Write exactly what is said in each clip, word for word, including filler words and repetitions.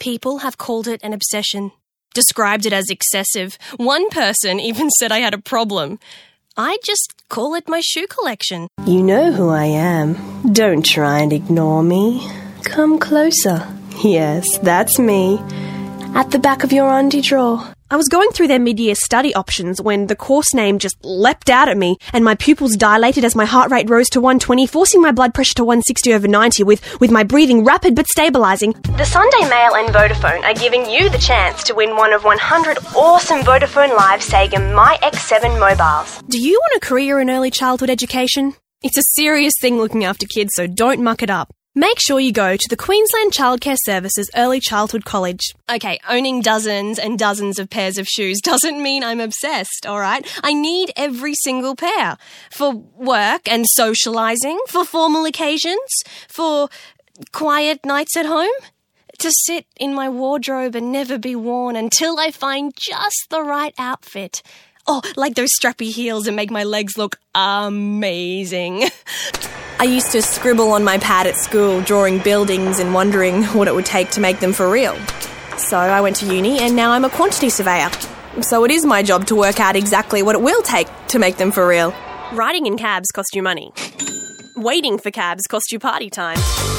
people have called it an obsession, described it as excessive. One person even said I had a problem. I just call it my shoe collection. You know who I am. Don't try and ignore me. Come closer. Yes, that's me. At the back of your undie drawer. I was going through their mid-year study options when the course name just leapt out at me and my pupils dilated as my heart rate rose to one twenty, forcing my blood pressure to one sixty over ninety with, with my breathing rapid but stabilising. The Sunday Mail and Vodafone are giving you the chance to win one of one hundred awesome Vodafone Live Sega My X seven mobiles. Do you want a career in early childhood education? It's a serious thing looking after kids, so don't muck it up. Make sure you go to the Queensland Childcare Services Early Childhood College. Okay, owning dozens and dozens of pairs of shoes doesn't mean I'm obsessed, alright? I need every single pair. For work and socialising, for formal occasions, for quiet nights at home. To sit in my wardrobe and never be worn until I find just the right outfit. Oh, like those strappy heels that make my legs look amazing. I used to scribble on my pad at school, drawing buildings and wondering what it would take to make them for real. So I went to uni and now I'm a quantity surveyor. So it is my job to work out exactly what it will take to make them for real. Riding in cabs costs you money. Waiting for cabs costs you party time.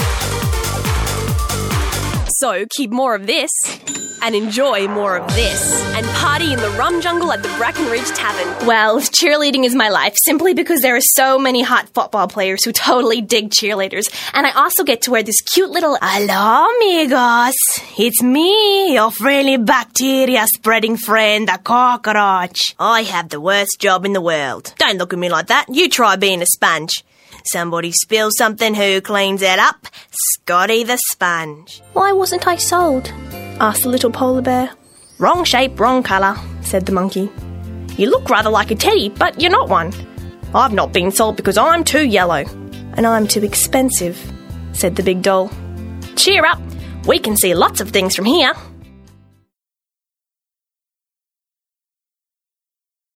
So keep more of this and enjoy more of this and party in the rum jungle at the Brackenridge Tavern. Well, cheerleading is my life simply because there are so many hot football players who totally dig cheerleaders, and I also get to wear this cute little "Hello, amigos, it's me, your friendly bacteria-spreading friend, the cockroach. I have the worst job in the world. Don't look at me like that. You try being a sponge. Somebody spills something, who cleans it up? Scotty the sponge." Why wasn't I sold? Asked the little polar bear. "Wrong shape, wrong colour," said the monkey. "You look rather like a teddy, but you're not one. I've not been sold because I'm too yellow." "And I'm too expensive," said the big doll. "Cheer up, we can see lots of things from here."